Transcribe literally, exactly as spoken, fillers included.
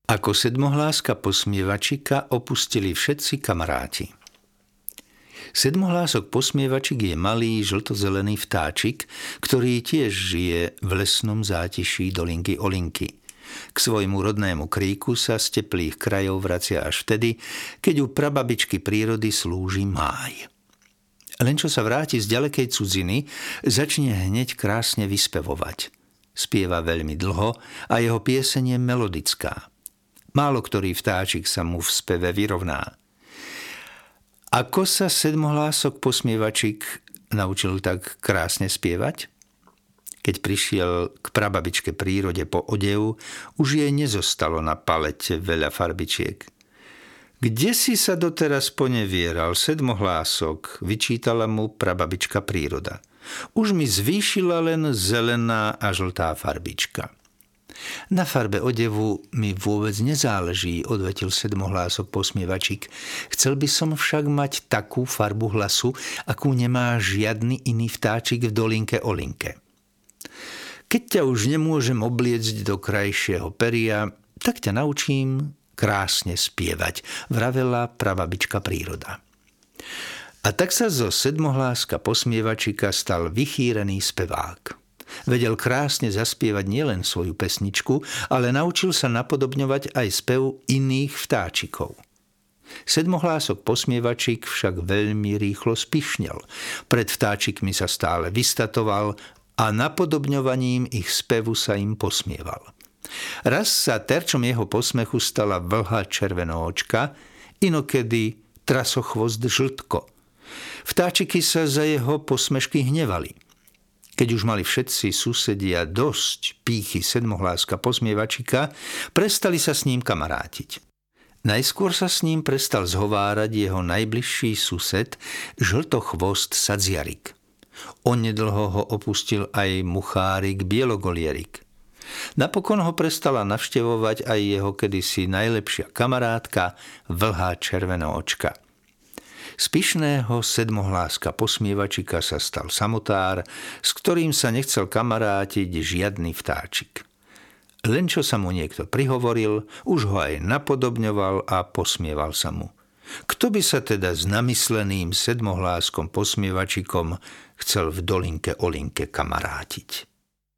Ako sedmohláska posmievačika opustili všetci kamaráti. Sedmohlások posmievačik je malý žltozelený vtáčik, ktorý tiež žije v lesnom zátiší dolinky Olinky. K svojmu rodnému kríku sa z teplých krajov vracia až vtedy, keď u prababičky prírody slúži máj. Len čo sa vráti z ďalekej cudziny, začne hneď krásne vyspevovať. Spieva veľmi dlho a jeho pieseň je melodická. Málo ktorý vtáčik sa mu v speve vyrovná. Ako sa sedmohlások posmievačik naučil tak krásne spievať? Keď prišiel k prababičke prírode po odev, už jej nezostalo na palete veľa farbičiek. Kde si sa doteraz ponevieral, sedmohlások, vyčítala mu prababička príroda. Už mi zvýšila len zelená a žltá farbička. Na farbe odevu mi vôbec nezáleží, odvetil sedmohlások posmievačik. Chcel by som však mať takú farbu hlasu, akú nemá žiadny iný vtáčik v dolinke Olinke. Keď ťa už nemôžem obliecť do krajšieho peria, tak ťa naučím krásne spievať, vravela prababička príroda. A tak sa zo sedmohláska posmievačika stal vychýrený spevák. Vedel krásne zaspievať nielen svoju pesničku, ale naučil sa napodobňovať aj spev iných vtáčikov. Sedmohlások posmievačik však veľmi rýchlo spišnel. Pred vtáčikmi sa stále vystatoval a napodobňovaním ich spevu sa im posmieval. Raz sa terčom jeho posmechu stala vlha červenoočka, inokedy trasochvost žltko. Vtáčiky sa za jeho posmešky hnevali. Keď už mali všetci susedia dosť pýchy sedmohláska posmievačika, prestali sa s ním kamarátiť. Najskôr sa s ním prestal zhovárať jeho najbližší sused, žltochvost sadziarik. Onedlho ho opustil aj muchárik bielogolierik. Napokon ho prestala navštevovať aj jeho kedysi najlepšia kamarátka, vlhá červenoočka. Z pyšného sedmohláska posmievačika sa stal samotár, s ktorým sa nechcel kamarátiť žiadny vtáčik. Len čo sa mu niekto prihovoril, už ho aj napodobňoval a posmieval sa mu. Kto by sa teda s namysleným sedmohláskom posmievačikom chcel v dolinke Olinke kamarátiť?